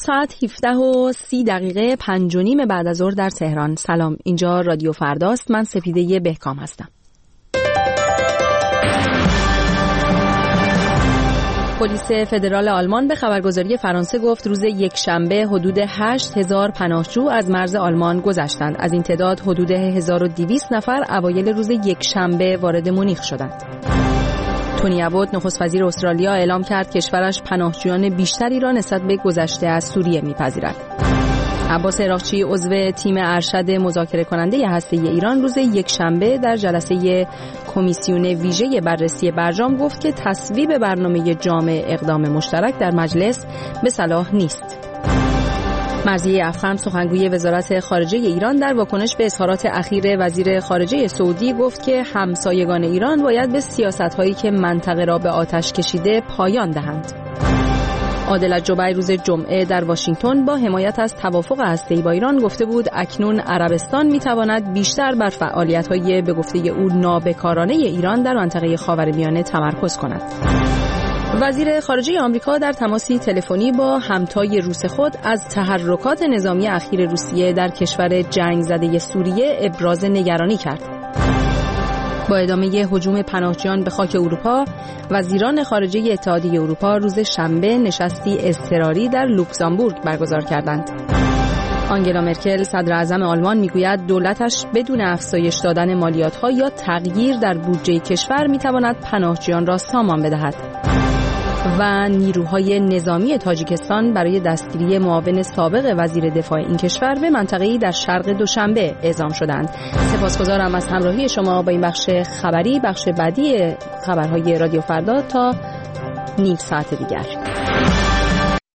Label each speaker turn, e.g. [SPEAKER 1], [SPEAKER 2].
[SPEAKER 1] ساعت 17:30 5:30 بعد از ظهر در تهران. سلام، اینجا رادیو فرداست. من سپیده بهکام هستم. پلیس فدرال آلمان به خبرگزاری فرانسه گفت روز یکشنبه حدود 8000 پناهجو از مرز آلمان گذشتند. از این تعداد حدود 1200 نفر اوایل روز یکشنبه وارد مونیخ شدند. تونی ابوت نخست وزیر استرالیا اعلام کرد کشورش پناهجویان بیشتری را نسبت به گذشته از سوریه می‌پذیرد. عباس عراقچی عضو تیم ارشد مذاکره کننده هسته‌ای ایران روز یکشنبه در جلسه کمیسیون ویژه بررسی برجام گفت که تصویب برنامه جامع اقدام مشترک در مجلس به صلاح نیست. مرضیه افخم سخنگوی وزارت خارجه ایران در واکنش به اظهارات اخیر وزیر خارجه سعودی گفت که همسایگان ایران باید به سیاست‌هایی که منطقه را به آتش کشیده پایان دهند. عادل جبیر روز جمعه در واشنگتن با حمایت از توافق هسته‌ای با ایران گفته بود اکنون عربستان می‌تواند بیشتر بر فعالیت‌های به گفته او نابکارانه ایران در منطقه خاورمیانه تمرکز کند. وزیر خارجه آمریکا در تماسی تلفنی با همتای روس خود از تحرکات نظامی اخیر روسیه در کشور جنگ زده سوریه ابراز نگرانی کرد. با ادامه هجوم پناهجویان به خاک اروپا، وزیران خارجه اتحادیه اروپا روز شنبه نشستی اضطراری در لوکزامبورگ برگزار کردند. آنگلا مرکل صدر اعظم آلمان میگوید دولتش بدون افزایش دادن مالیات‌ها یا تغییر در بودجه کشور میتواند پناهجویان را سامان بدهد. و نیروهای نظامی تاجیکستان برای دستگیری معاون سابق وزیر دفاع این کشور به منطقه‌ای در شرق دوشنبه اعزام شدند. سپاسگزارم از همراهی شما با این بخش خبری. بخش بعدی خبرهای رادیو فردا تا نیم ساعت دیگر.